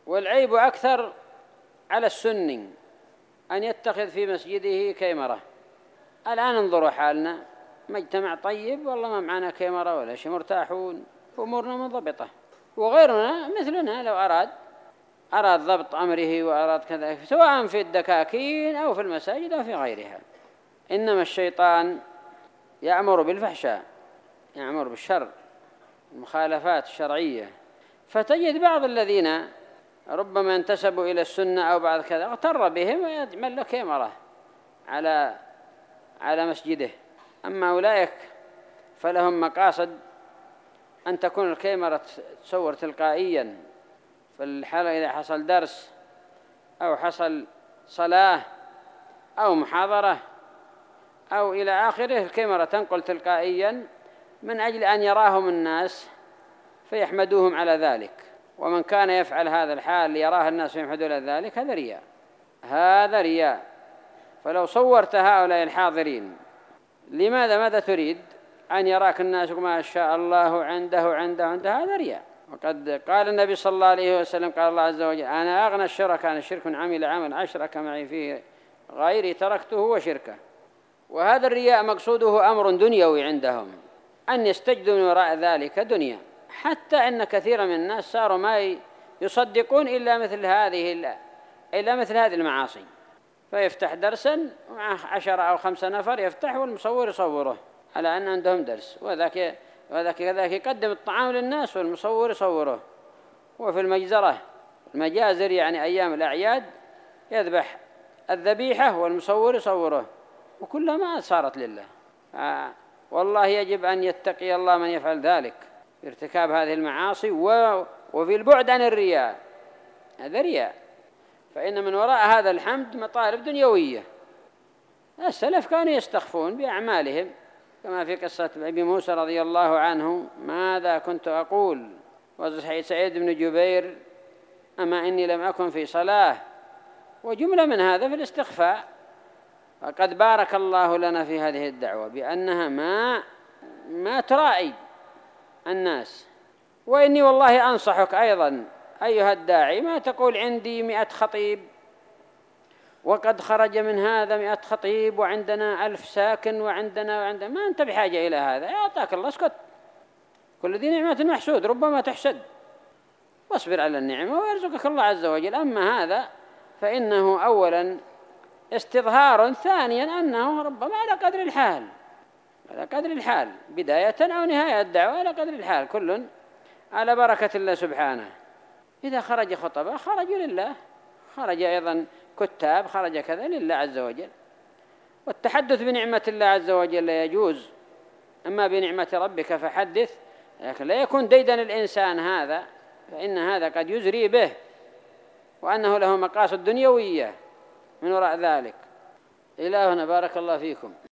والعيب أكثر على السني أن يتخذ في مسجده كاميرا. الآن انظروا حالنا، مجتمع طيب والله ما معنا كاميرا ولا شيء، مرتاحون أمورنا منضبطة. وغيرنا مثلنا لو أراد ضبط أمره وأراد كذا، سواء في الدكاكين أو في المساجد أو في غيرها. إنما الشيطان يأمر بالفحشاء، يأمر بالشر، المخالفات الشرعية. فتجد بعض الذين ربما انتسبوا إلى السنة أو بعض كذا اغتر بهم ويعمل له كاميرا على مسجده. أما أولئك فلهم مقاصد أن تكون الكاميرا تصور تلقائيا في الحالة إذا حصل درس أو حصل صلاة أو محاضرة أو إلى آخره، الكاميرا تنقل تلقائيا من أجل أن يراهم الناس فيحمدوهم على ذلك. ومن كان يفعل هذا الحال ليراه الناس فيحمدون على ذلك هذا رياء، هذا رياء. فلو صورت هؤلاء الحاضرين ماذا تريد؟ أن يراك الناس ما شاء الله عنده هذا رياء. وقد قال النبي صلى الله عليه وسلم قال الله عز وجل: أنا أغنى الشركاء عن شرك عمل عمل أشرك معي فيه غيري تركته وشركه. وهذا الرياء مقصوده أمر دنيوي عندهم، أن يستجدوا من وراء ذلك دنيا، حتى أن كثيرا من الناس صاروا ما يصدقون إلا مثل هذه المعاصي. فيفتح درسا مع 10 أو 5 نفر، يفتح والمصور يصوره على أن عندهم درس، وذاك كذاك يقدم الطعام للناس والمصور يصوره. وفي المجازر يعني أيام الأعياد يذبح الذبيحة والمصور يصوره، وكلها ما صارت لله. والله يجب أن يتقي الله من يفعل ذلك بارتكاب هذه المعاصي وفي البعد عن الرياء. هذا رياء، فإن من وراء هذا الحمد مطالب دنيوية. السلف كانوا يستخفون بأعمالهم، كما في قصة أبي موسى رضي الله عنه: ماذا كنت أقول؟ وسعيد بن جبير: أما إني لم أكن في صلاة. وجملة من هذا في الاستخفاء. وقد بارك الله لنا في هذه الدعوة بأنها ما ترائي الناس. وإني والله أنصحك أيضا أيها الداعي، ما تقول عندي 100 خطيب وقد خرج من هذا 100 خطيب وعندنا 1000 ساكن وعندنا ما أنت بحاجة إلى هذا، أعطاك الله، اسكت. كل ذي نعمة محسود ربما تحسد، واصبر على النعمة ويرزقك الله عز وجل. أما هذا فإنه أولا استظهار، ثانيا أنه ربما على قدر الحال بداية أو نهاية الدعوة، على قدر الحال، كل على بركة الله سبحانه. إذا خرج خطباء خرجوا لله، خرج أيضا كتاب، خرج كذا لله عز وجل. والتحدث بنعمة الله عز وجل يجوز، أما بنعمة ربك فحدث، لكن لا يكون ديدن الإنسان هذا، فإن هذا قد يزري به، وأنه له مقاصد دنيوية من وراء ذلك. إلهنا بارك الله فيكم.